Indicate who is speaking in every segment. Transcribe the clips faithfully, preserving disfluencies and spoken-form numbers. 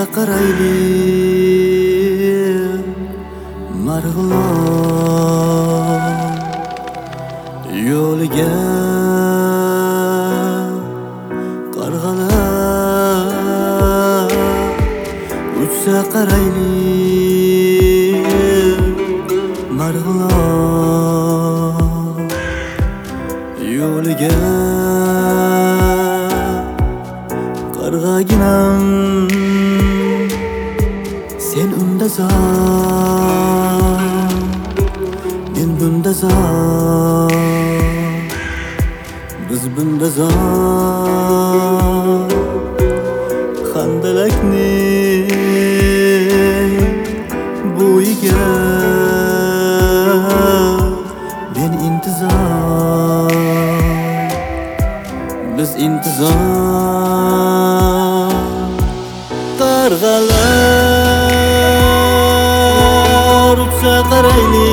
Speaker 1: qarayli marg'ilon yo'liga qarg'alar uchsa qarayli marg'ilon yo'liga qarg'aginam sen undasan men bundasan biz bundasan handalakni bo'yiga men intizor biz intizor qarg'alar uchsa qarayli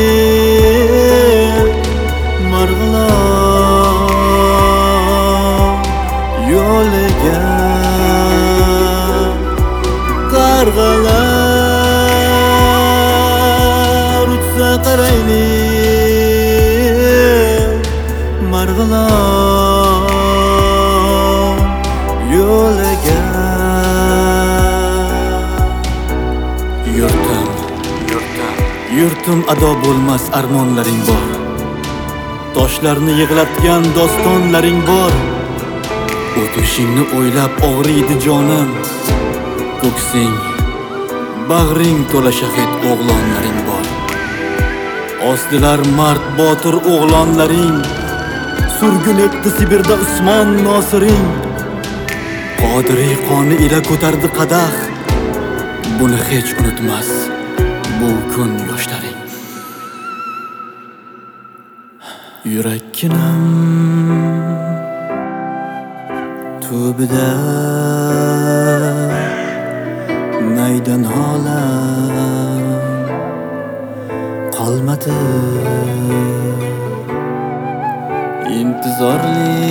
Speaker 1: marg'ilon yo'liga qarg'alar uchsa qarayli marg'ilon yo'liga yurtim yurtim yurtim ado bo'lmas armonlaring bor toshlarni yig'latgan dostonlaring bor o'tmishingni o'ylab og'riydi jonim ko'ksing bag'ring to'la shahid o'g'lonlaring bor osdilar mard botir o'g'lonlaring surgun etdi Sibirda Usmon Nosiring Qodiriy qoni ila ko'tardi qadah buni hech unutmas bu kun yoshlaring yurakkinam tubida maydan holam qolmadi intizorli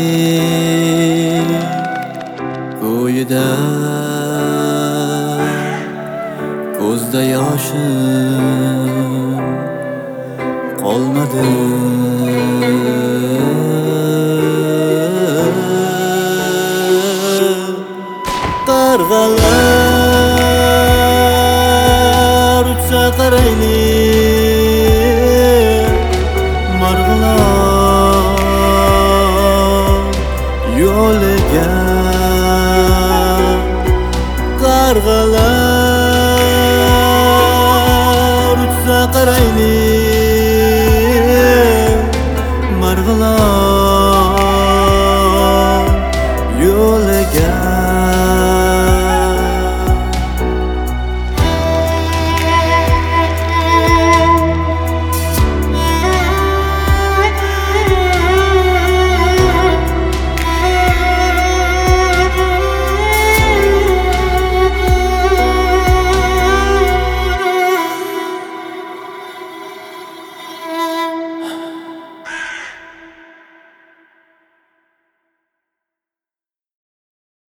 Speaker 1: ko'yida ko'zda yoshim qolmadi qarg'alar uchsa qarayli